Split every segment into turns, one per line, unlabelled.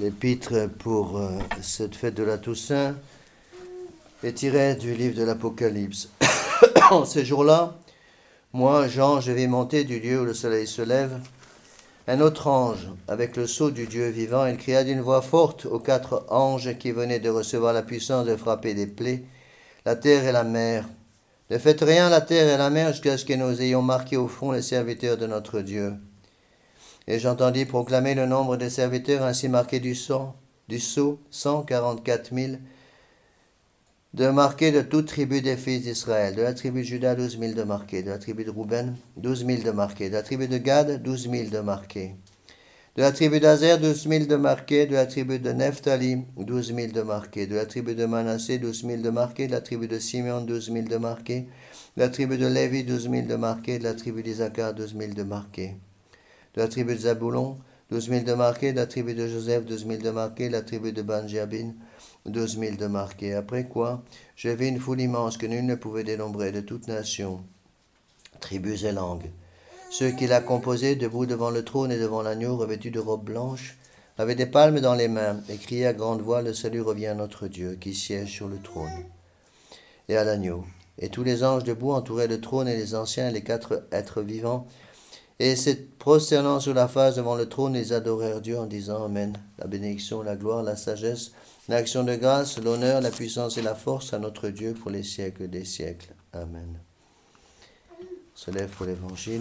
L'épître pour cette fête de la Toussaint est tirée du livre de l'Apocalypse. En ces jours-là, moi, Jean, je vis monter du lieu où le soleil se lève un autre ange, avec le sceau du Dieu vivant. Il cria d'une voix forte aux 4 anges qui venaient de recevoir la puissance de frapper des plaies, la terre et la mer. Ne faites rien la terre et la mer jusqu'à ce que nous ayons marqué au front les serviteurs de notre Dieu. Et j'entendis proclamer le nombre des serviteurs ainsi marqués du sceau, 144 000, de marqués de toute tribu des fils d'Israël. De la tribu de Juda, 12 000 de marqués. De la tribu de Rouben, 12 000 de marqués. De la tribu de Gad, 12 000 de marqués. De la tribu d'Azer, 12 000 de marqués. De la tribu de Nephtali, 12 000 de marqués. De la tribu de Manassé, 12 000 de marqués. De la tribu de Simeon, 12 000 de marqués. De la tribu de Lévi, 12 000 de marqués. De la tribu d'Isaacar, 12 000 de marqués. De la tribu de Zaboulon, 12 000 de marqués. De la tribu de Joseph, 12 000 de marqués. De la tribu de Benjamin, 12 000 de marqués. Après quoi, je vis une foule immense que nul ne pouvait dénombrer, de toute nation, tribus et langues. Ceux qui la composaient, debout devant le trône et devant l'agneau, revêtus de robes blanches, avaient des palmes dans les mains, et criaient à grande voix, le salut revient à notre Dieu, qui siège sur le trône, et à l'agneau. Et tous les anges debout entouraient le trône, et les anciens, et les 4 êtres vivants, et se prosternant sur la face devant le trône, ils adorèrent Dieu en disant Amen. La bénédiction, la gloire, la sagesse, l'action de grâce, l'honneur, la puissance et la force à notre Dieu pour les siècles des siècles. Amen. On se lève pour l'Évangile.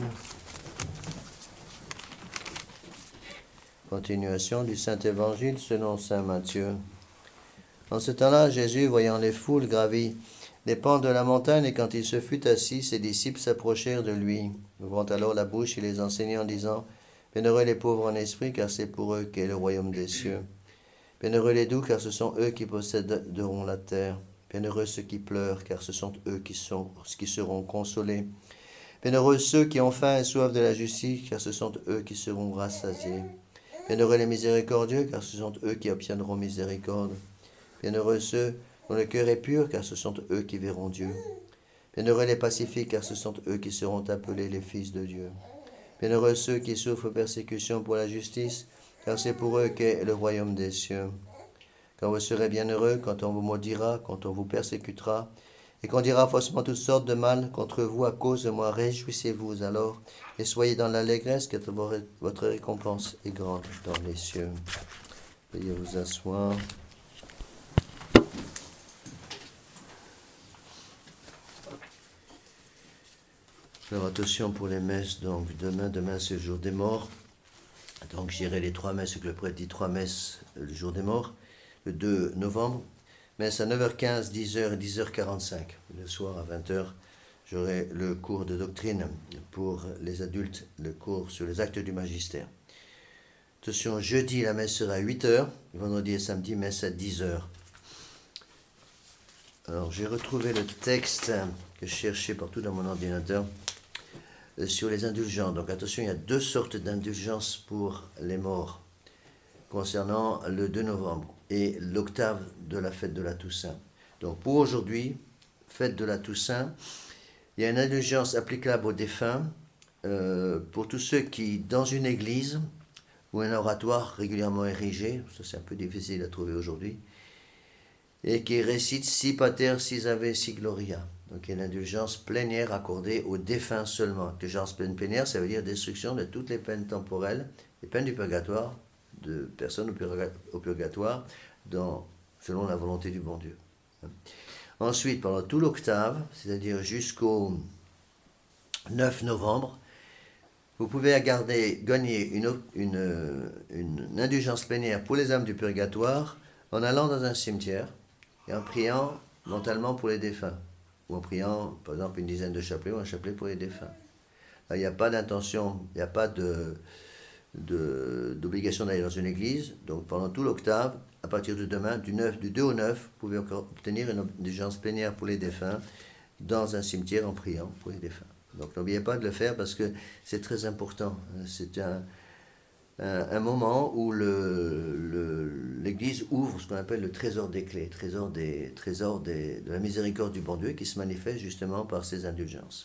Continuation du Saint-Évangile selon saint Matthieu. En ce temps-là, Jésus, voyant les foules, gravit les pentes de la montagne, et quand il se fut assis, ses disciples s'approchèrent de lui, ouvrant alors la bouche, il les enseignait en disant Bienheureux les pauvres en esprit, car c'est pour eux qu'est le royaume des cieux. Bienheureux les doux, car ce sont eux qui posséderont la terre. Bienheureux ceux qui pleurent, car ce sont eux qui seront consolés. Bienheureux ceux qui ont faim et soif de la justice, car ce sont eux qui seront rassasiés. Bienheureux les miséricordieux, car ce sont eux qui obtiendront miséricorde. Bienheureux ceux dont le cœur est pur, car ce sont eux qui verront Dieu. Bienheureux les pacifiques, car ce sont eux qui seront appelés les fils de Dieu. Bienheureux ceux qui souffrent persécution pour la justice, car c'est pour eux qu'est le royaume des cieux. Quand vous serez bienheureux, quand on vous maudira, quand on vous persécutera, et qu'on dira faussement toutes sortes de mal contre vous à cause de moi, réjouissez-vous alors, et soyez dans l'allégresse, car votre récompense est grande dans les cieux. Veuillez vous asseoir. Alors attention pour les messes, donc demain c'est le jour des morts. Donc j'irai les 3 messes, que le prêtre dit 3 messes le jour des morts, le 2 novembre. Messe à 9h15, 10h et 10h45. Le soir à 20h, j'aurai le cours de doctrine pour les adultes, le cours sur les actes du magistère. Attention, jeudi la messe sera à 8h, vendredi et samedi messe à 10h. Alors j'ai retrouvé le texte que je cherchais partout dans mon ordinateur. Sur les indulgences. Donc attention, il y a 2 sortes d'indulgences pour les morts concernant le 2 novembre et l'octave de la fête de la Toussaint. Donc pour aujourd'hui, fête de la Toussaint, il y a une indulgence applicable aux défunts pour tous ceux qui, dans une église ou un oratoire régulièrement érigé, ça c'est un peu difficile à trouver aujourd'hui, et qui récitent si pater, si ave, si gloria. Donc il y a une indulgence plénière accordée aux défunts seulement. Indulgence plénière, ça veut dire destruction de toutes les peines temporelles, les peines du purgatoire, de personnes au purgatoire, selon la volonté du bon Dieu. Ensuite, pendant tout l'octave, c'est-à-dire jusqu'au 9 novembre, vous pouvez gagner une indulgence plénière pour les âmes du purgatoire en allant dans un cimetière et en priant mentalement pour les défunts. Ou en priant, par exemple, une dizaine de chapelets ou un chapelet pour les défunts. Là, il n'y a pas d'intention, il n'y a pas d'obligation d'aller dans une église. Donc pendant tout l'octave, à partir de demain, du 2 au 9, vous pouvez obtenir une indulgence plénière pour les défunts dans un cimetière en priant pour les défunts. Donc n'oubliez pas de le faire parce que c'est très important. C'est un moment où l'Église ouvre ce qu'on appelle le trésor des clés, trésor de la miséricorde du bon Dieu qui se manifeste justement par ces indulgences.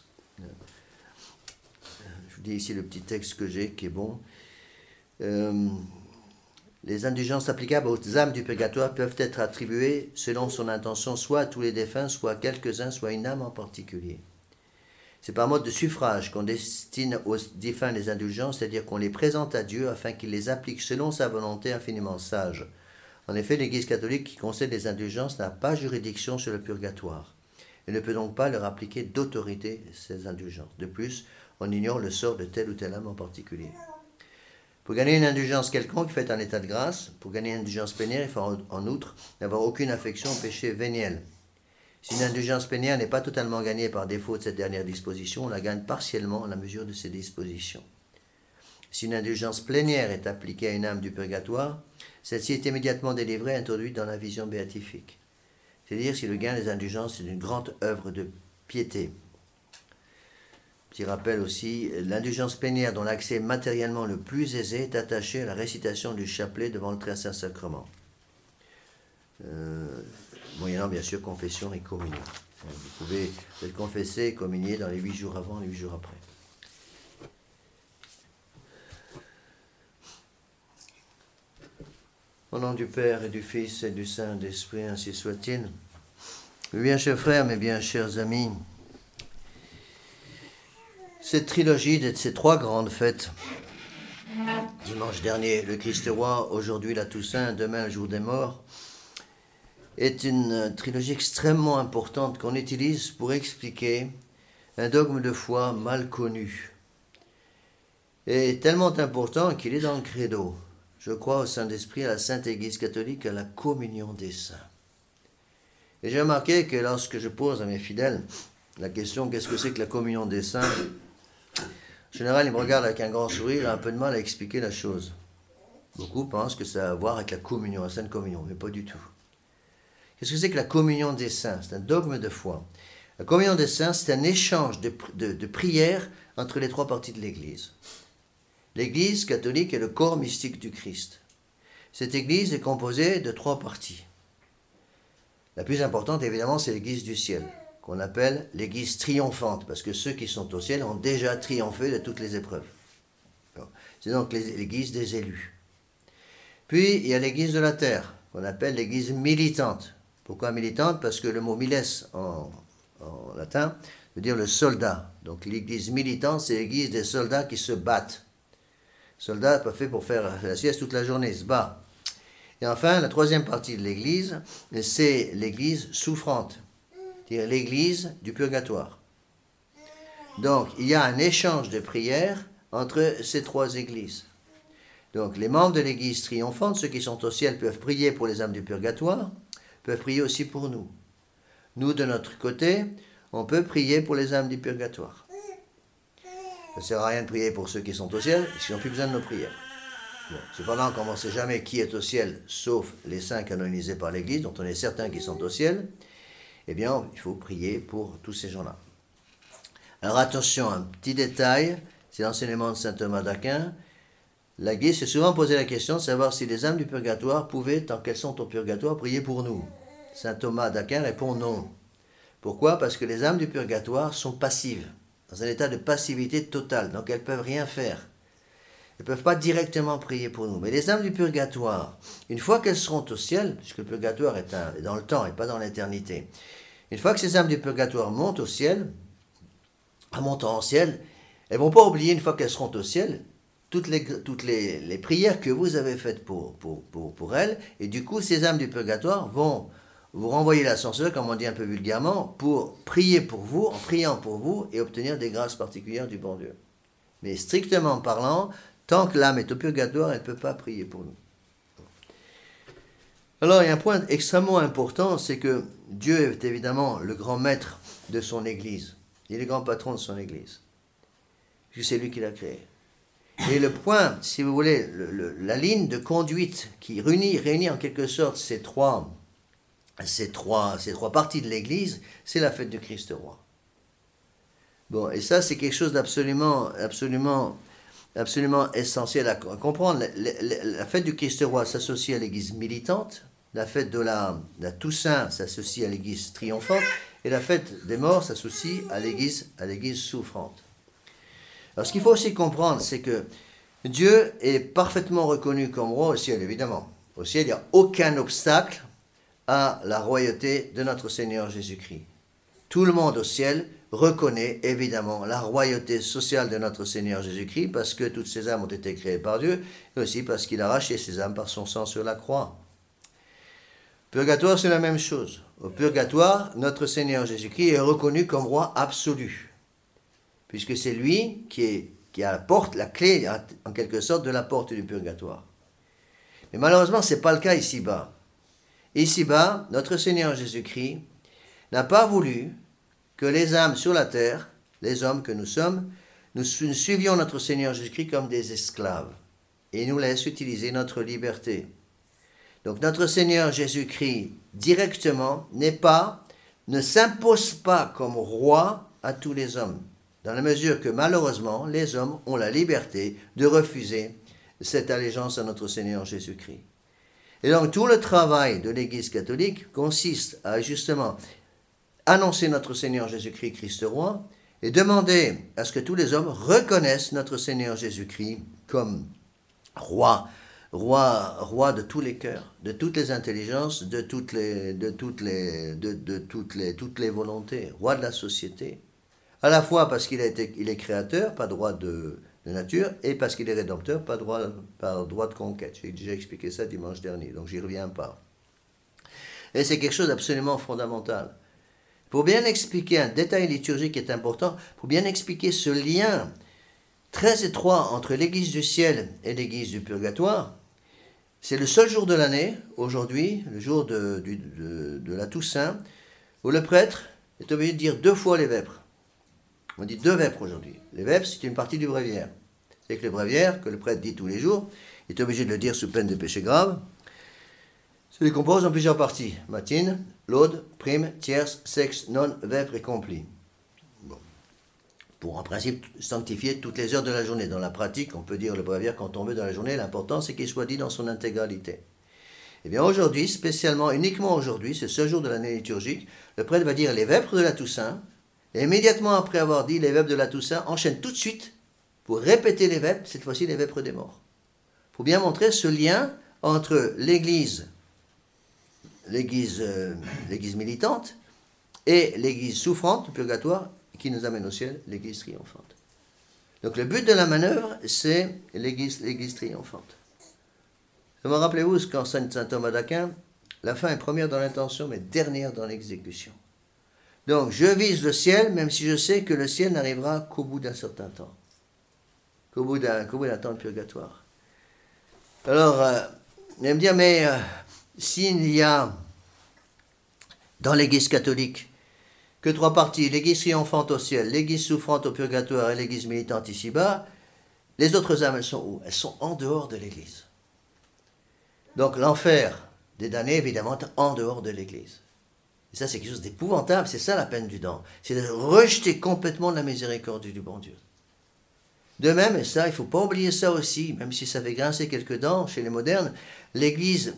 Je vous dis ici le petit texte que j'ai qui est bon. les indulgences applicables aux âmes du purgatoire peuvent être attribuées selon son intention, soit à tous les défunts, soit à quelques-uns, soit à une âme en particulier. C'est par mode de suffrage qu'on destine aux défunts les indulgences, c'est-à-dire qu'on les présente à Dieu afin qu'il les applique selon sa volonté infiniment sage. En effet, l'Église catholique qui concède les indulgences n'a pas juridiction sur le purgatoire et ne peut donc pas leur appliquer d'autorité ces indulgences. De plus, on ignore le sort de telle ou telle âme en particulier. Pour gagner une indulgence quelconque, faites en état de grâce. Pour gagner une indulgence plénière, il faut en outre n'avoir aucune affection au péché véniel. Si une indulgence plénière n'est pas totalement gagnée par défaut de cette dernière disposition, on la gagne partiellement à la mesure de ses dispositions. Si une indulgence plénière est appliquée à une âme du purgatoire, celle-ci est immédiatement délivrée et introduite dans la vision béatifique. C'est-à-dire si le gain des indulgences est une grande œuvre de piété. Petit rappel aussi, l'indulgence plénière dont l'accès matériellement le plus aisé est attaché à la récitation du chapelet devant le très saint sacrement. Moyennant bien sûr confession et communion. Vous pouvez être confessé et communier dans les 8 jours avant et les 8 jours après. Au nom du Père et du Fils et du Saint-Esprit, ainsi soit-il. Bien chers frères, mes bien chers amis, cette trilogie de ces 3 grandes fêtes, dimanche dernier le Christ roi, aujourd'hui la Toussaint, demain le jour des morts, est une trilogie extrêmement importante qu'on utilise pour expliquer un dogme de foi mal connu. Et tellement important qu'il est dans le credo. Je crois au Saint-Esprit, à la Sainte Église catholique, à la communion des saints. Et j'ai remarqué que lorsque je pose à mes fidèles la question « Qu'est-ce que c'est que la communion des saints ?», en général, ils me regardent avec un grand sourire et un peu de mal à expliquer la chose. Beaucoup pensent que ça a à voir avec la communion, la Sainte Communion, mais pas du tout. Qu'est-ce que c'est que la communion des saints ? C'est un dogme de foi. La communion des saints, c'est un échange de prières entre les 3 parties de l'Église. L'Église catholique est le corps mystique du Christ. Cette Église est composée de 3 parties. La plus importante, évidemment, c'est l'Église du ciel, qu'on appelle l'Église triomphante, parce que ceux qui sont au ciel ont déjà triomphé de toutes les épreuves. C'est donc l'Église des élus. Puis, il y a l'Église de la terre, qu'on appelle l'Église militante. Pourquoi militante ? Parce que le mot miles en latin veut dire le soldat. Donc l'Église militante, c'est l'Église des soldats qui se battent. Soldat n'est pas fait pour faire la sieste toute la journée, il se bat. Et enfin, la 3e partie de l'Église, c'est l'Église souffrante, c'est-à-dire l'Église du purgatoire. Donc, il y a un échange de prières entre ces 3 églises. Donc, les membres de l'Église triomphante, ceux qui sont au ciel, peuvent prier pour les âmes du purgatoire, peuvent prier aussi pour nous. Nous, de notre côté, on peut prier pour les âmes du purgatoire. Ça ne sert à rien de prier pour ceux qui sont au ciel, parce qu'ils n'ont plus besoin de nos prières. Bon, cependant, comme on ne sait jamais qui est au ciel, sauf les saints canonisés par l'Église, dont on est certain qu'ils sont au ciel, eh bien, il faut prier pour tous ces gens-là. Alors attention, un petit détail, c'est l'enseignement de saint Thomas d'Aquin. L'Église s'est souvent posé la question de savoir si les âmes du purgatoire pouvaient, tant qu'elles sont au purgatoire, prier pour nous. Saint Thomas d'Aquin répond non. Pourquoi ? Parce que les âmes du purgatoire sont passives, dans un état de passivité totale, donc elles ne peuvent rien faire. Elles ne peuvent pas directement prier pour nous. Mais les âmes du purgatoire, une fois qu'elles seront au ciel, puisque le purgatoire est dans le temps et pas dans l'éternité, une fois que ces âmes du purgatoire montent au ciel, en montant au ciel, elles ne vont pas oublier, une fois qu'elles seront au ciel, toutes les prières que vous avez faites pour elles, et du coup, ces âmes du purgatoire vont vous renvoyer l'ascenseur, comme on dit un peu vulgairement, pour prier pour vous, en priant pour vous, et obtenir des grâces particulières du bon Dieu. Mais strictement parlant, tant que l'âme est au purgatoire, elle ne peut pas prier pour nous. Alors, il y a un point extrêmement important, c'est que Dieu est évidemment le grand maître de son Église. Il est le grand patron de son Église. Puisque c'est lui qui l'a créé. Et le point, si vous voulez, la ligne de conduite qui réunit en quelque sorte ces trois parties de l'Église, c'est la fête du Christ roi. Bon, et ça, c'est quelque chose d'absolument essentiel à comprendre. La fête du Christ roi s'associe à l'Église militante, la fête de la Toussaint s'associe à l'Église triomphante, et la fête des morts s'associe à l'Église souffrante. Alors, ce qu'il faut aussi comprendre, c'est que Dieu est parfaitement reconnu comme roi au ciel, évidemment. Au ciel, il n'y a aucun obstacle à la royauté de notre Seigneur Jésus-Christ. Tout le monde au ciel reconnaît évidemment la royauté sociale de notre Seigneur Jésus-Christ parce que toutes ces âmes ont été créées par Dieu et aussi parce qu'il a racheté ces âmes par son sang sur la croix. Purgatoire, c'est la même chose. Au purgatoire, notre Seigneur Jésus-Christ est reconnu comme roi absolu puisque c'est lui qui a la clé en quelque sorte de la porte du purgatoire. Mais malheureusement, ce n'est pas le cas ici-bas. Ici-bas, notre Seigneur Jésus-Christ n'a pas voulu que les âmes sur la terre, les hommes que nous sommes, nous suivions notre Seigneur Jésus-Christ comme des esclaves et il nous laisse utiliser notre liberté. Donc notre Seigneur Jésus-Christ directement ne s'impose pas comme roi à tous les hommes, dans la mesure que malheureusement les hommes ont la liberté de refuser cette allégeance à notre Seigneur Jésus-Christ. Et donc tout le travail de l'Église catholique consiste à justement annoncer notre Seigneur Jésus-Christ, Christ roi, et demander à ce que tous les hommes reconnaissent notre Seigneur Jésus-Christ comme roi de tous les cœurs, de toutes les intelligences, de toutes les volontés, roi de la société. À la fois parce qu'il est créateur, pas droit de nature, et parce qu'il est rédempteur, pas droit de conquête. J'ai déjà expliqué ça dimanche dernier, donc j'y reviens pas. Et c'est quelque chose d'absolument fondamental. Pour bien expliquer un détail liturgique qui est important, pour bien expliquer ce lien très étroit entre l'Église du ciel et l'Église du purgatoire, c'est le seul jour de l'année, aujourd'hui, le jour de la Toussaint, où le prêtre est obligé de dire 2 fois les vêpres. On dit 2 vêpres aujourd'hui. Les vêpres, c'est une partie du bréviaire. C'est que le bréviaire, que le prêtre dit tous les jours, il est obligé de le dire sous peine de péché grave. Se décompose en plusieurs parties. Matine, laude, prime, tierce, sexe, non, vêpres et complis. Bon. Pour en principe sanctifier toutes les heures de la journée. Dans la pratique, on peut dire le bréviaire quand on veut dans la journée. L'important, c'est qu'il soit dit dans son intégralité. Eh bien aujourd'hui, spécialement, uniquement aujourd'hui, c'est ce jour de l'année liturgique, le prêtre va dire les vêpres de la Toussaint, et immédiatement après avoir dit les vêpres de la Toussaint, enchaîne tout de suite pour répéter les vêpres, cette fois-ci les vêpres des morts. Pour bien montrer ce lien entre l'Église militante et l'Église souffrante, le purgatoire, qui nous amène au ciel, l'Église triomphante. Donc le but de la manœuvre, c'est l'Église triomphante. Vous me rappelez-vous ce qu'enseigne saint Thomas d'Aquin? La fin est première dans l'intention, mais dernière dans l'exécution. Donc je vise le ciel, même si je sais que le ciel n'arrivera qu'au bout d'un certain temps. Qu'au bout d'un temps de purgatoire. Alors, vous allez me dire, mais s'il y a dans l'Église catholique que 3 parties, l'Église triomphante au ciel, l'Église souffrante au purgatoire et l'Église militante ici-bas, les autres âmes, elles sont où? Elles sont en dehors de l'Église. Donc l'enfer des damnés, évidemment, est en dehors de l'Église. Et ça, c'est quelque chose d'épouvantable, c'est ça la peine du dent. C'est de rejeter complètement la miséricorde du bon Dieu. De même, et ça, il ne faut pas oublier ça aussi, même si ça fait grincer quelques dents chez les modernes, l'Église,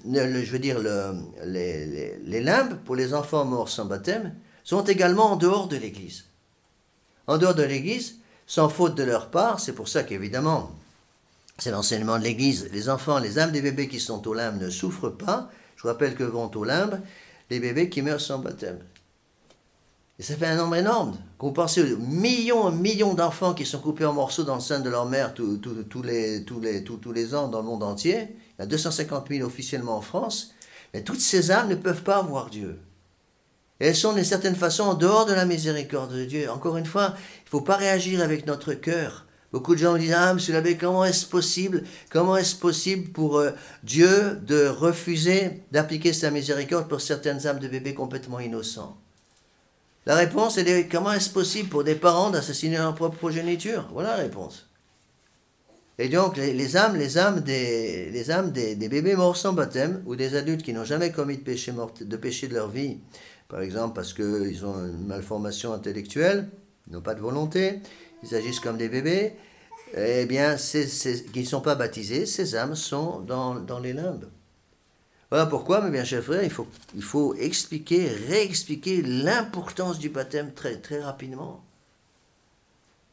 les limbes pour les enfants morts sans baptême sont également en dehors de l'Église. En dehors de l'Église, sans faute de leur part, c'est pour ça qu'évidemment, c'est l'enseignement de l'Église, les enfants, les âmes des bébés qui sont aux limbes ne souffrent pas. Je vous rappelle que vont aux limbes les bébés qui meurent sans baptême. Et ça fait un nombre énorme. Quand vous pensez aux millions d'enfants qui sont coupés en morceaux dans le sein de leur mère tous les ans dans le monde entier, il y a 250 000 officiellement en France, mais toutes ces âmes ne peuvent pas voir Dieu. Et elles sont d'une certaine façon en dehors de la miséricorde de Dieu. Encore une fois, il ne faut pas réagir avec notre cœur. Beaucoup de gens me disent « Ah, monsieur l'abbé, comment est-ce possible pour Dieu de refuser d'appliquer sa miséricorde pour certaines âmes de bébés complètement innocents ?» La réponse est « Comment est-ce possible pour des parents d'assassiner leur propre progéniture ?» Voilà la réponse. Et donc, les âmes des bébés morts sans baptême, ou des adultes qui n'ont jamais commis de péché de leur vie, par exemple parce qu'ils ont une malformation intellectuelle, ils n'ont pas de volonté, ils agissent comme des bébés, eh bien, qui ne sont pas baptisés, ces âmes sont dans les limbes. Voilà pourquoi, mes bien chers frères, il faut réexpliquer l'importance du baptême très, très rapidement.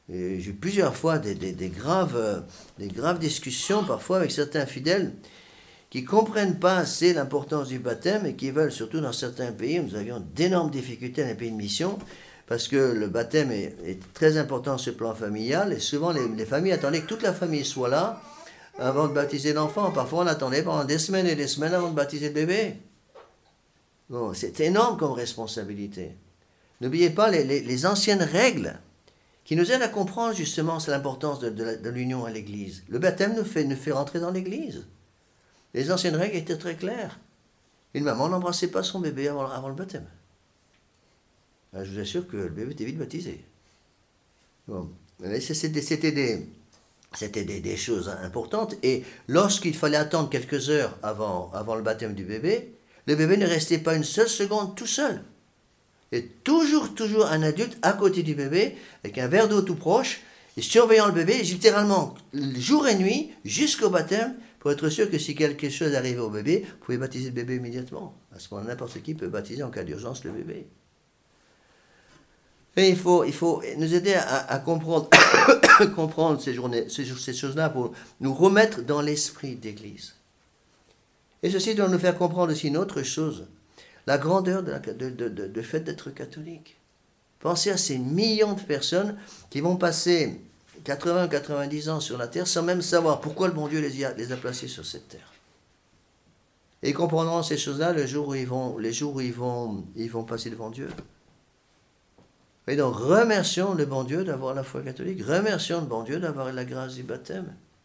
Et j'ai eu plusieurs fois des graves discussions, parfois avec certains fidèles, qui ne comprennent pas assez l'importance du baptême et qui veulent, surtout dans certains pays, nous avions d'énormes difficultés dans les pays de mission, parce que le baptême est très important sur le plan familial, et souvent les familles attendaient que toute la famille soit là avant de baptiser l'enfant. Parfois on attendait pendant des semaines et des semaines avant de baptiser le bébé. Bon, c'est énorme comme responsabilité. N'oubliez pas les anciennes règles qui nous aident à comprendre justement l'importance de l'union à l'Église. Le baptême nous fait rentrer dans l'Église. Les anciennes règles étaient très claires. Une maman n'embrassait pas son bébé avant le baptême. Alors, je vous assure que le bébé était vite baptisé. Bon. C'était des choses importantes. Et lorsqu'il fallait attendre quelques heures avant le baptême du bébé, le bébé ne restait pas une seule seconde tout seul. Et toujours un adulte à côté du bébé, avec un verre d'eau tout proche, et surveillant le bébé, littéralement, jour et nuit, jusqu'au baptême, pour être sûr que si quelque chose arrivait au bébé, vous pouvez baptiser le bébé immédiatement. À ce moment-là, n'importe qui peut baptiser en cas d'urgence le bébé. Et il faut nous aider à comprendre, comprendre ces choses-là pour nous remettre dans l'esprit d'Église. Et ceci doit nous faire comprendre aussi une autre chose, la grandeur de fait d'être catholique. Pensez à ces millions de personnes qui vont passer 80 ou 90 ans sur la terre sans même savoir pourquoi le bon Dieu les a placés sur cette terre. Et ils comprendront ces choses-là les jours où ils vont passer devant Dieu. Et donc, remercions le bon Dieu d'avoir la foi catholique. Remercions le bon Dieu d'avoir la grâce du baptême.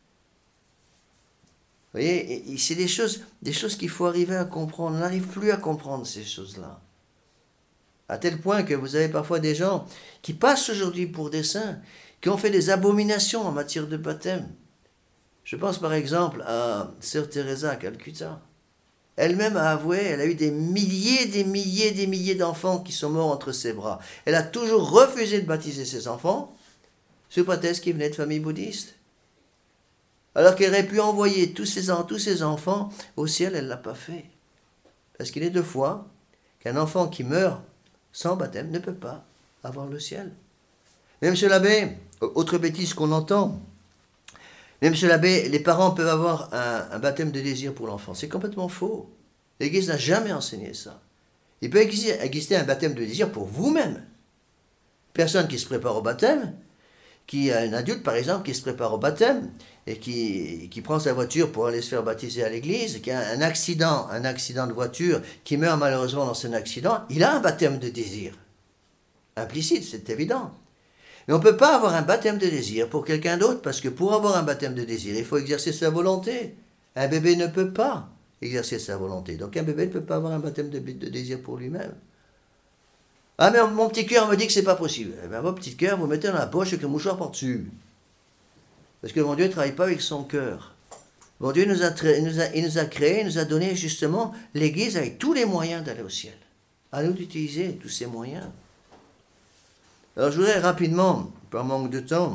Vous voyez, c'est des choses qu'il faut arriver à comprendre. On n'arrive plus à comprendre ces choses-là. À tel point que vous avez parfois des gens qui passent aujourd'hui pour des saints, qui ont fait des abominations en matière de baptême. Je pense par exemple à Sœur Teresa à Calcutta. Elle-même a avoué, elle a eu des milliers d'enfants qui sont morts entre ses bras. Elle a toujours refusé de baptiser ses enfants, sous prétexte qu'ils venaient de familles bouddhistes. Alors qu'elle aurait pu envoyer tous ses enfants au ciel, elle ne l'a pas fait. Parce qu'il est de foi qu'un enfant qui meurt sans baptême ne peut pas avoir le ciel. Mais M. l'abbé, autre bêtise qu'on entend, mais M. l'abbé, les parents peuvent avoir un baptême de désir pour l'enfant. C'est complètement faux. L'Église n'a jamais enseigné ça. Il peut exister un baptême de désir pour vous-même. Personne qui se prépare au baptême, qui a un adulte par exemple qui se prépare au baptême et qui prend sa voiture pour aller se faire baptiser à l'église, qui a un accident de voiture, qui meurt malheureusement dans cet accident, il a un baptême de désir. Implicite, c'est évident. Mais on ne peut pas avoir un baptême de désir pour quelqu'un d'autre, parce que pour avoir un baptême de désir, il faut exercer sa volonté. Un bébé ne peut pas exercer sa volonté. Donc un bébé ne peut pas avoir un baptême de désir pour lui-même. Ah mais mon petit cœur me dit que c'est pas possible. Eh bien, votre petit cœur, vous mettez dans la poche avec un mouchoir par-dessus. Parce que mon Dieu ne travaille pas avec son cœur. Mon Dieu il nous a créés, il nous a donné justement l'Église avec tous les moyens d'aller au ciel. À nous d'utiliser tous ces moyens. Alors je voudrais rapidement, par manque de temps,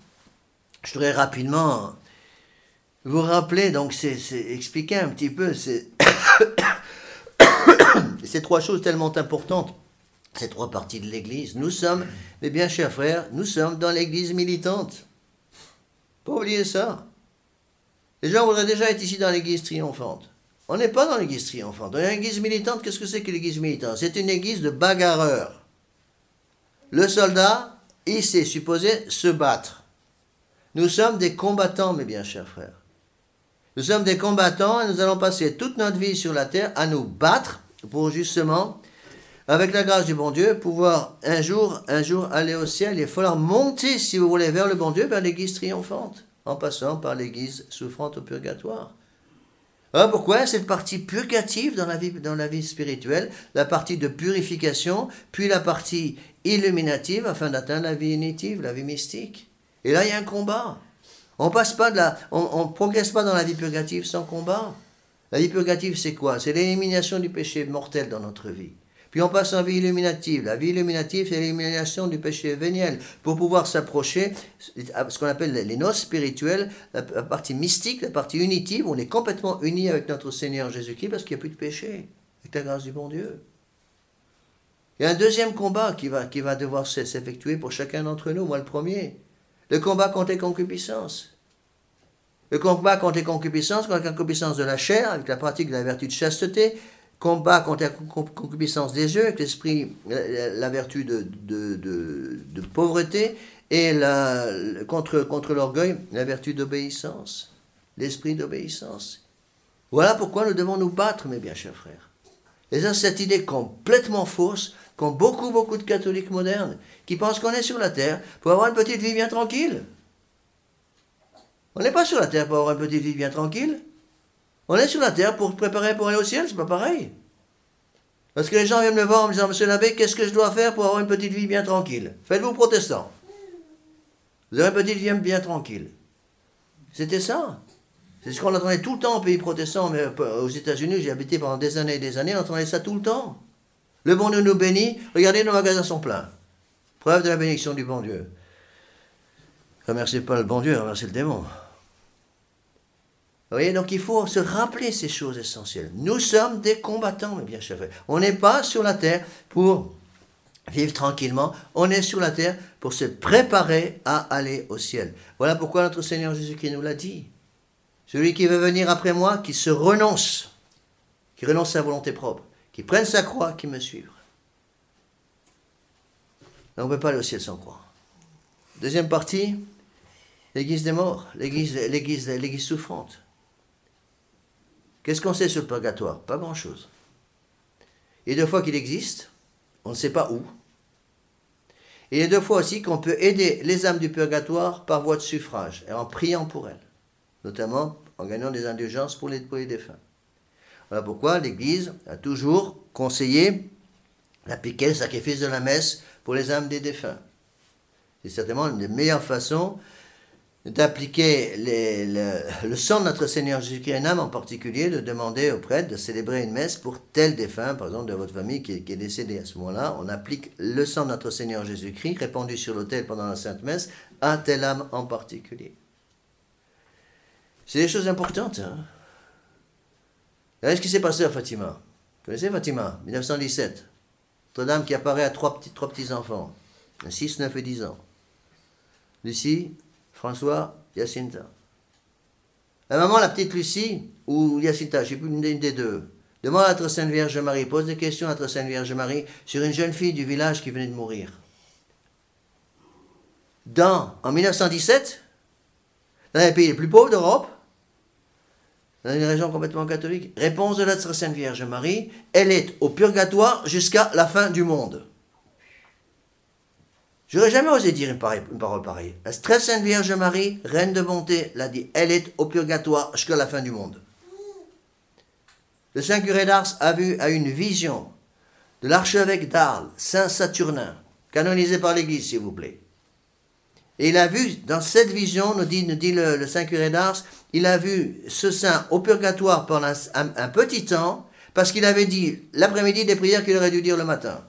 vous rappeler, donc expliquer un petit peu ces trois choses tellement importantes, ces trois parties de l'Église. Nous sommes, mes bien chers frères, nous sommes dans l'Église militante. Pas oublier ça. Les gens voudraient déjà être ici dans l'Église triomphante. On n'est pas dans l'Église triomphante. Dans l'Église militante, qu'est-ce que c'est que l'Église militante? C'est une Église de bagarreurs. Le soldat, il s'est supposé se battre. Nous sommes des combattants, mes bien chers frères. Nous sommes des combattants et nous allons passer toute notre vie sur la terre à nous battre pour justement, avec la grâce du bon Dieu, pouvoir un jour aller au ciel. Il va falloir monter, si vous voulez, vers le bon Dieu, vers l'Église triomphante, en passant par l'Église souffrante au purgatoire. Alors pourquoi cette partie purgative dans la vie spirituelle, la partie de purification, puis la partie illuminative afin d'atteindre la vie unitive, la vie mystique. Et là, il y a un combat. On progresse pas dans la vie purgative sans combat. La vie purgative, c'est quoi? C'est l'élimination du péché mortel dans notre vie. Puis on passe en vie illuminative. La vie illuminative, c'est l'élimination du péché véniel pour pouvoir s'approcher à ce qu'on appelle les noces spirituelles, la partie mystique, la partie unitive. On est complètement unis avec notre Seigneur Jésus-Christ parce qu'il n'y a plus de péché, avec la grâce du bon Dieu. Il y a un deuxième combat qui va devoir s'effectuer pour chacun d'entre nous, moi le premier. Le combat contre les concupiscences. Le combat contre les concupiscences de la chair, avec la pratique de la vertu de chasteté, combat contre la concupiscence des yeux, avec l'esprit, la vertu de pauvreté, et contre l'orgueil, la vertu d'obéissance, l'esprit d'obéissance. Voilà pourquoi nous devons nous battre, mes bien chers frères. Et ça, c'est cette idée complètement fausse qu'ont beaucoup de catholiques modernes, qui pensent qu'on est sur la terre pour avoir une petite vie bien tranquille. On n'est pas sur la terre pour avoir une petite vie bien tranquille. On est sur la terre pour se préparer pour aller au ciel, c'est pas pareil. Parce que les gens viennent me voir en me disant, monsieur l'abbé, qu'est-ce que je dois faire pour avoir une petite vie bien tranquille? Faites-vous protestant. Vous avez une petite vie bien tranquille. C'était ça. C'est ce qu'on entendait tout le temps au pays protestant, mais aux États-Unis, j'ai habité pendant des années et des années, on entendait ça tout le temps. Le bon Dieu nous bénit, regardez, nos magasins sont pleins. Preuve de la bénédiction du bon Dieu. Remerciez pas le bon Dieu, remerciez le démon. Vous voyez, donc il faut se rappeler ces choses essentielles. Nous sommes des combattants, mes bien chers frères. On n'est pas sur la terre pour vivre tranquillement, on est sur la terre pour se préparer à aller au ciel. Voilà pourquoi notre Seigneur Jésus-Christ nous l'a dit. Celui qui veut venir après moi, qui se renonce, qui renonce à sa volonté propre, qui prenne sa croix, qui me suive. On ne peut pas aller au ciel sans croix. Deuxième partie, l'église des morts, l'église souffrante. Qu'est-ce qu'on sait sur le purgatoire? Pas grand-chose. Il y a deux fois qu'il existe, on ne sait pas où. Et il y a deux fois aussi qu'on peut aider les âmes du purgatoire par voie de suffrage et en priant pour elles, notamment en gagnant des indulgences pour les défunts. Voilà pourquoi l'Église a toujours conseillé d'appliquer le sacrifice de la messe pour les âmes des défunts. C'est certainement une des meilleures façons d'appliquer le sang de notre Seigneur Jésus-Christ à une âme en particulier, de demander au prêtre de célébrer une messe pour tel défunt, par exemple de votre famille qui est décédé. À ce moment-là, on applique le sang de notre Seigneur Jésus-Christ, répandu sur l'autel pendant la Sainte Messe, à telle âme en particulier. C'est des choses importantes. Hein? Regardez ce qui s'est passé à Fatima. Vous connaissez Fatima, 1917. Notre-Dame qui apparaît à trois petits-enfants, 6, 9 et 10 ans. Lucie, François, Jacinta. La maman, la petite Lucie, ou Jacinta, je ne sais plus, une des deux, demande à notre Sainte Vierge Marie, pose des questions à notre Sainte Vierge Marie sur une jeune fille du village qui venait de mourir. En 1917, dans les pays les plus pauvres d'Europe, dans une région complètement catholique, réponse de notre Sainte Vierge Marie, elle est au purgatoire jusqu'à la fin du monde. J'aurais jamais osé dire une parole pareille. La très Sainte Vierge Marie, reine de bonté, l'a dit, elle est au purgatoire jusqu'à la fin du monde. Le Saint curé d'Ars a eu une vision de l'archevêque d'Arles, Saint Saturnin, canonisé par l'Église, s'il vous plaît. Et il a vu, dans cette vision, nous dit le Saint curé d'Ars, il a vu ce saint au purgatoire pendant un petit temps, parce qu'il avait dit l'après-midi des prières qu'il aurait dû dire le matin.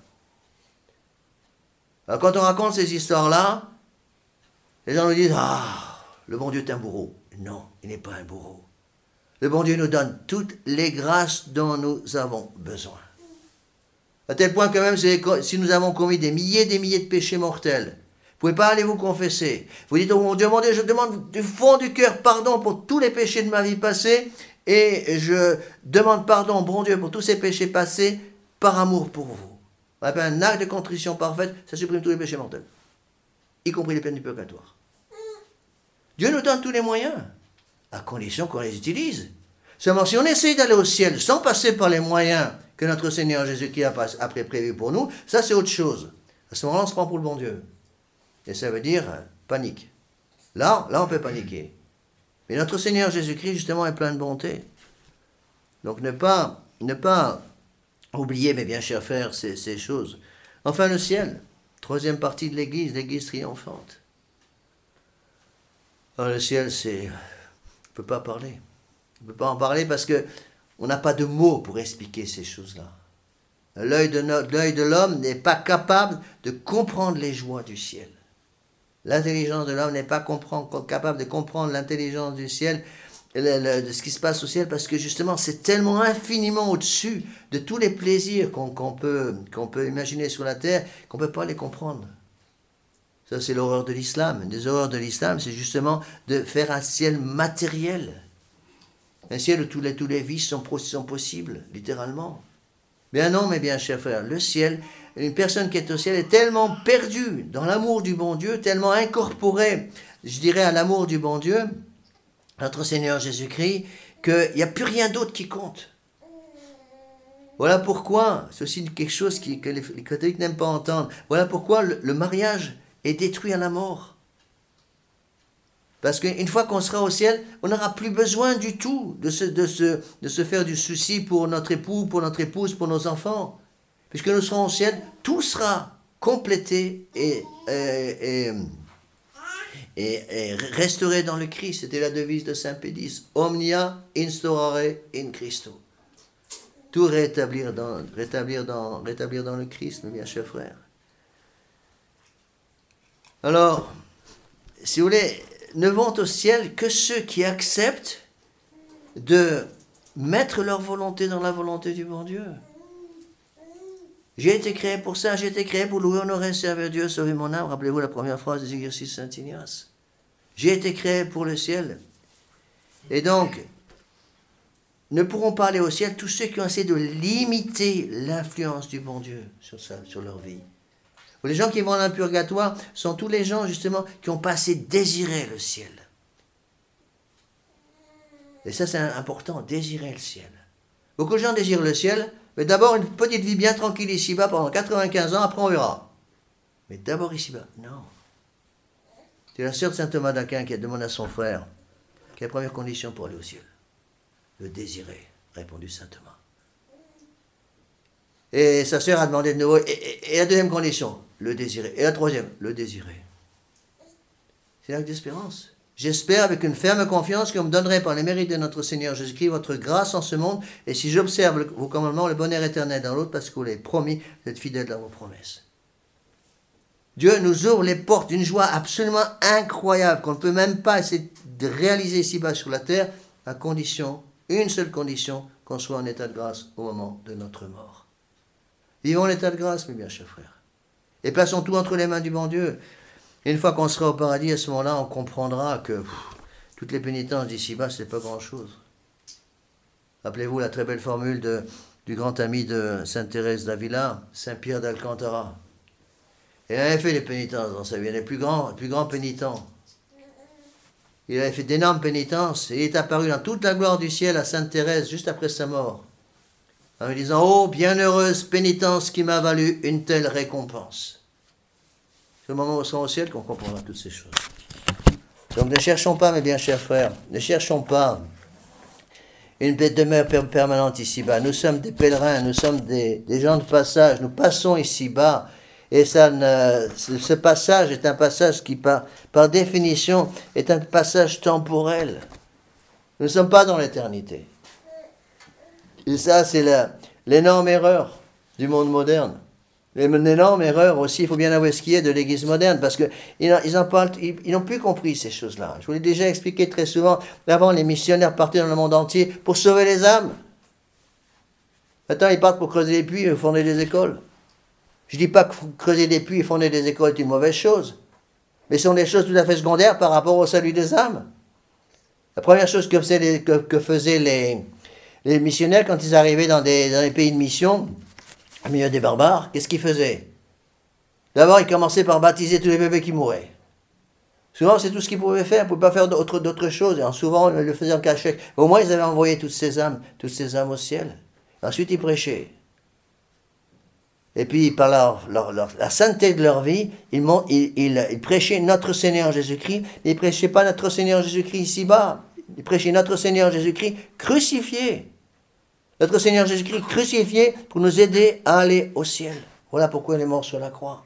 Alors quand on raconte ces histoires-là, les gens nous disent « Ah, le bon Dieu est un bourreau ». Non, il n'est pas un bourreau. Le bon Dieu nous donne toutes les grâces dont nous avons besoin. À tel point que même si nous avons commis des milliers de péchés mortels, vous ne pouvez pas aller vous confesser. Vous dites « Oh mon Dieu, je demande du fond du cœur pardon pour tous les péchés de ma vie passée et je demande pardon, bon Dieu, pour tous ces péchés passés par amour pour vous. » On appelle un acte de contrition parfaite, ça supprime tous les péchés mortels, y compris les peines du purgatoire. Dieu nous donne tous les moyens, à condition qu'on les utilise. Seulement, si on essaye d'aller au ciel sans passer par les moyens que notre Seigneur Jésus-Christ a prévu pour nous, ça c'est autre chose. À ce moment-là, on se prend pour le bon Dieu. Et ça veut dire panique. Là, on peut paniquer. Mais notre Seigneur Jésus-Christ, justement, est plein de bonté. Donc, ne pas oubliez, mes bien chers frères, ces choses. Enfin, le ciel, troisième partie de l'église triomphante. Alors, le ciel, on ne peut pas parler. On ne peut pas en parler parce qu'on n'a pas de mots pour expliquer ces choses-là. L'œil de l'homme n'est pas capable de comprendre les joies du ciel. L'intelligence de l'homme n'est pas capable de comprendre l'intelligence du ciel, de ce qui se passe au ciel, parce que justement c'est tellement infiniment au-dessus de tous les plaisirs qu'on peut imaginer sur la terre qu'on ne peut pas les comprendre. Ça, c'est l'horreur de l'islam. Une des horreurs de l'islam, c'est justement de faire un ciel matériel. Un ciel où tous les vices sont possibles, littéralement. Bien non, mais bien, chers frères, le ciel, une personne qui est au ciel est tellement perdue dans l'amour du bon Dieu, tellement incorporée, je dirais, à l'amour du bon Dieu, notre Seigneur Jésus-Christ, qu'il n'y a plus rien d'autre qui compte. Voilà pourquoi, c'est aussi quelque chose que les catholiques n'aiment pas entendre, voilà pourquoi le mariage est détruit à la mort. Parce qu'une fois qu'on sera au ciel, on n'aura plus besoin du tout de se faire du souci pour notre époux, pour notre épouse, pour nos enfants. Puisque nous serons au ciel, tout sera complété et restauré dans le Christ. C'était la devise de Saint Pédis. Omnia instaurare in Christo. Tout rétablir dans le Christ, mes bien chers frères. Alors, si vous voulez, ne vont au ciel que ceux qui acceptent de mettre leur volonté dans la volonté du bon Dieu. J'ai été créé pour ça, j'ai été créé pour louer, honorer, servir Dieu, sauver mon âme. Rappelez-vous la première phrase des exercices Saint-Ignace. J'ai été créé pour le ciel. Et donc, ne pourront pas aller au ciel tous ceux qui ont essayé de limiter l'influence du bon Dieu sur leur vie. Les gens qui vont dans le purgatoire sont tous les gens, justement, qui n'ont pas assez désiré le ciel. Et ça, c'est important, désirer le ciel. Beaucoup de gens désirent le ciel, mais d'abord une petite vie bien tranquille ici-bas pendant 95 ans, après on verra. Mais d'abord ici-bas, non. C'est la sœur de saint Thomas d'Aquin qui a demandé à son frère, quelle est la première condition pour aller au ciel? Le désirer, répondu saint Thomas. Et sa sœur a demandé de nouveau, et la deuxième condition, le désirer. Et la troisième, le désirer. C'est l'acte d'espérance. J'espère avec une ferme confiance que vous me donnerez par les mérites de notre Seigneur Jésus-Christ votre grâce en ce monde, et si j'observe vos commandements, le bonheur éternel dans l'autre, parce que vous l'avez promis, vous êtes fidèles à vos promesses. Dieu nous ouvre les portes d'une joie absolument incroyable, qu'on ne peut même pas essayer de réaliser ici-bas sur la terre, à condition, une seule condition, qu'on soit en état de grâce au moment de notre mort. Vivons l'état de grâce, mes bien chers frères. Et plaçons tout entre les mains du bon Dieu. Et une fois qu'on sera au paradis, à ce moment-là, on comprendra que toutes les pénitences d'ici-bas, ce n'est pas grand-chose. Rappelez-vous la très belle formule du grand ami de Sainte Thérèse d'Avila, Saint Pierre d'Alcantara. Il avait fait les pénitences dans sa vie, les plus grands pénitents. Il avait fait d'énormes pénitences et il est apparu dans toute la gloire du ciel à Sainte Thérèse juste après sa mort, en lui disant « Oh, bienheureuse pénitence qui m'a valu une telle récompense ». C'est au moment où on sera au ciel qu'on comprendra toutes ces choses. Donc ne cherchons pas, mes bien chers frères, ne cherchons pas une demeure permanente ici-bas. Nous sommes des pèlerins, nous sommes des gens de passage, nous passons ici-bas. Et ce passage est un passage qui, par définition, est un passage temporel. Nous ne sommes pas dans l'éternité. Et ça, c'est l'énorme erreur du monde moderne. L'énorme erreur aussi, il faut bien avouer ce qui est de l'Église moderne, parce qu'ils n'ont plus compris ces choses-là. Je vous l'ai déjà expliqué très souvent. Avant, les missionnaires partaient dans le monde entier pour sauver les âmes. Maintenant, ils partent pour creuser des puits et fonder des écoles. Je ne dis pas que creuser des puits et fonder des écoles est une mauvaise chose, mais ce sont des choses tout à fait secondaires par rapport au salut des âmes. La première chose que faisaient les missionnaires quand ils arrivaient dans des pays de mission, au milieu des barbares, qu'est-ce qu'ils faisaient? D'abord, ils commençaient par baptiser tous les bébés qui mouraient. Souvent, c'est tout ce qu'ils pouvaient faire, ils ne pouvaient pas faire d'autres choses, et souvent, ils le faisaient en cachette. Au moins, ils avaient envoyé toutes ces âmes au ciel. Ensuite, ils prêchaient. Et puis, par la sainteté de leur vie, ils prêchaient notre Seigneur Jésus-Christ. Ils ne prêchaient pas notre Seigneur Jésus-Christ ici-bas. Ils prêchaient notre Seigneur Jésus-Christ crucifié. Notre Seigneur Jésus-Christ crucifié pour nous aider à aller au ciel. Voilà pourquoi il est mort sur la croix.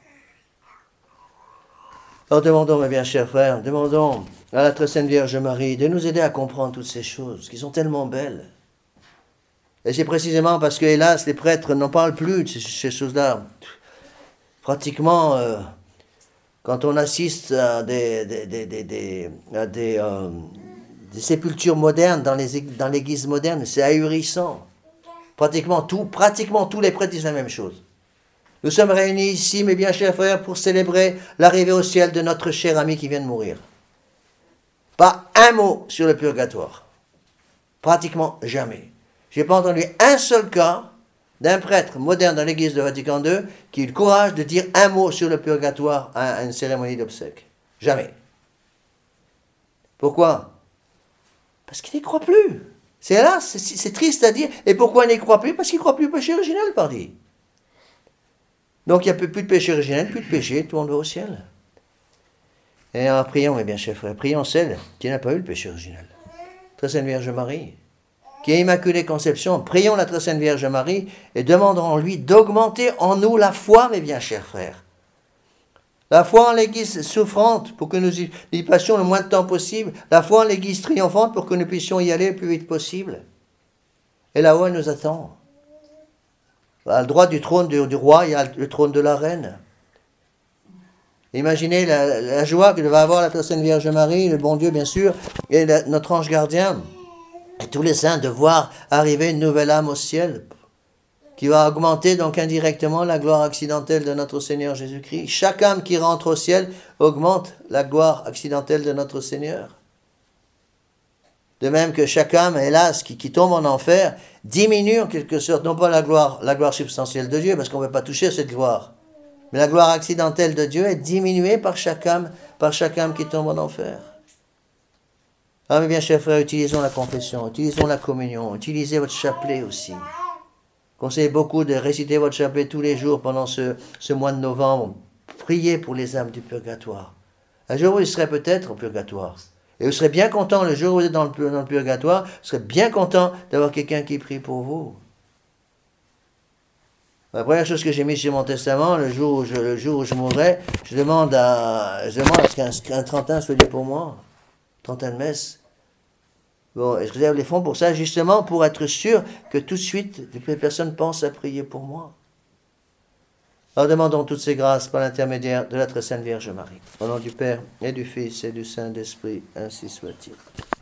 Alors demandons, mes bien chers frères, demandons à la très sainte Vierge Marie de nous aider à comprendre toutes ces choses qui sont tellement belles. Et c'est précisément parce que, hélas, les prêtres n'en parlent plus de ces choses-là. Pratiquement, quand on assiste à des sépultures modernes dans l'église moderne, c'est ahurissant. Pratiquement tous les prêtres disent la même chose. Nous sommes réunis ici, mes bien chers frères, pour célébrer l'arrivée au ciel de notre cher ami qui vient de mourir. Pas un mot sur le purgatoire. Pratiquement jamais. Je n'ai pas entendu un seul cas d'un prêtre moderne dans l'église de Vatican II qui ait eu le courage de dire un mot sur le purgatoire à une cérémonie d'obsèques. Jamais. Pourquoi? Parce qu'il n'y croit plus. C'est là, c'est triste à dire. Et pourquoi il n'y croit plus? Parce qu'il ne croit plus au péché originel, pardi. Donc il n'y a plus de péché originel, plus de péché, tout le monde va au ciel. Et en prions, mes bien chers frères, prions celle qui n'a pas eu le péché originel. Très Sainte Vierge Marie, qui est Immaculée Conception, prions la Très Sainte Vierge Marie et demandons-lui d'augmenter en nous la foi, mes bien chers frères. La foi en l'Église souffrante pour que nous y passions le moins de temps possible. La foi en l'Église triomphante pour que nous puissions y aller le plus vite possible. Et là-haut, elle nous attend. À la droite du trône du roi, il y a le trône de la reine. Imaginez la joie que va avoir la Très Sainte Vierge Marie, le bon Dieu bien sûr, et notre ange gardien, et tous les saints de voir arriver une nouvelle âme au ciel, qui va augmenter donc indirectement la gloire accidentelle de notre Seigneur Jésus-Christ. Chaque âme qui rentre au ciel augmente la gloire accidentelle de notre Seigneur. De même que chaque âme, hélas, qui tombe en enfer, diminue en quelque sorte, non pas la gloire substantielle de Dieu, parce qu'on ne veut pas toucher cette gloire, mais la gloire accidentelle de Dieu est diminuée par chaque âme qui tombe en enfer. Ah, mes bien chers frères, utilisons la confession, utilisons la communion, utilisez votre chapelet aussi. Conseillez beaucoup de réciter votre chapelet tous les jours pendant ce mois de novembre. Priez pour les âmes du purgatoire. Un jour, vous serez peut-être au purgatoire. Et vous serez bien content, le jour où vous êtes dans le purgatoire, vous serez bien content d'avoir quelqu'un qui prie pour vous. La première chose que j'ai mise sur mon testament, le jour où je mourrai, je demande à ce qu'un trentin soit lié pour moi. Trentaine de messe. Bon, et je réserve les fonds pour ça, justement pour être sûr que tout de suite, les personnes pensent à prier pour moi. Alors demandons toutes ces grâces par l'intermédiaire de la Très Sainte Vierge Marie. Au nom du Père, et du Fils, et du Saint-Esprit, ainsi soit-il.